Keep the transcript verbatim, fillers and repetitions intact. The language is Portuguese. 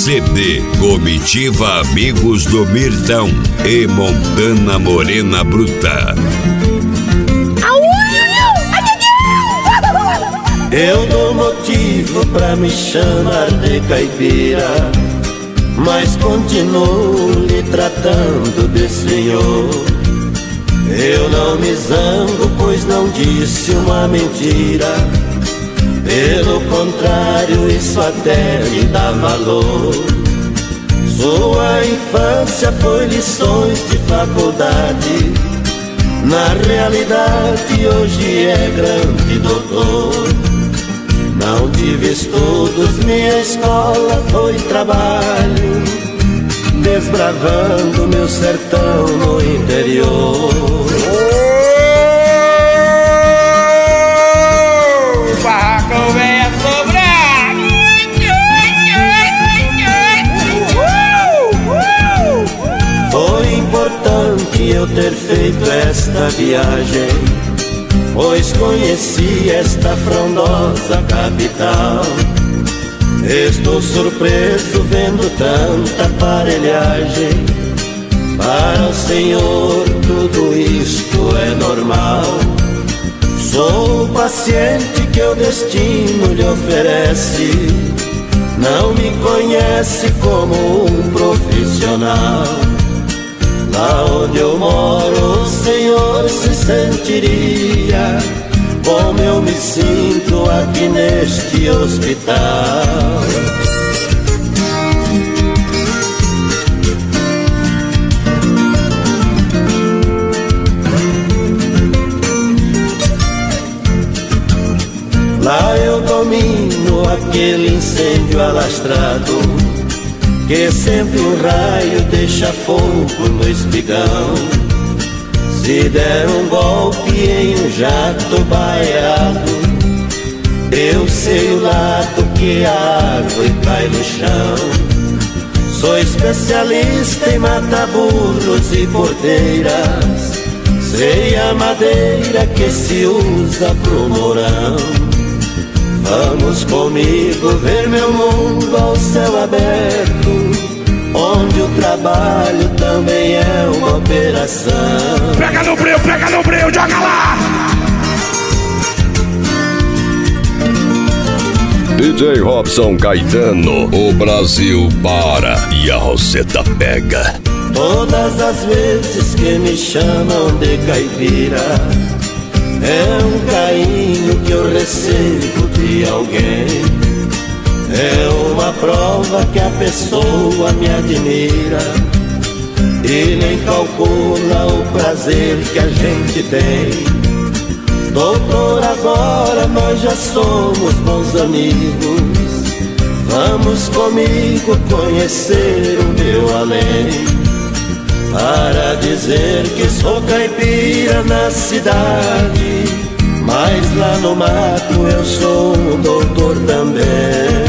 C D Comitiva Amigos do Mirtão e Montana Morena Bruta. Eu dou motivo pra me chamar de caipira, mas continuo lhe tratando de senhor. Eu não me zango, pois não disse uma mentira. Pelo contrário, isso até me dá valor. Sua infância foi lições de faculdade. Na realidade, hoje é grande doutor. Não tive estudos, minha escola foi trabalho, desbravando meu sertão no interior. O barraco vem a sobrar. Foi importante eu ter feito esta viagem, pois conheci esta frondosa capital. Estou surpreso vendo tanta aparelhagem. Para o Senhor tudo isto é normal. Sou o paciente que o destino lhe oferece. Não me conhece como um profissional. Lá onde eu moro, o Senhor se sentiria como eu me sinto aqui neste hospital. Lá eu domino aquele incêndio alastrado, que sempre um raio deixa fogo no espigão. Se der um golpe em um jato baiado, eu sei o lado que a árvore cai no chão. Sou especialista em matar burros e porteiras. Sei a madeira que se usa pro morão. Vamos comigo ver meu mundo ao céu aberto, onde o trabalho também é uma operação. Pega no breu, pega no breu, joga lá! D J Robson Caetano, o Brasil para e a Roseta pega. Todas as vezes que me chamam de caipira, é um carinho que eu recebo de alguém. É uma prova que a pessoa me admira e nem calcula o prazer que a gente tem. Doutor, agora nós já somos bons amigos. Vamos comigo conhecer o meu além, para dizer que sou caipira na cidade, mas lá no mato eu sou um doutor também.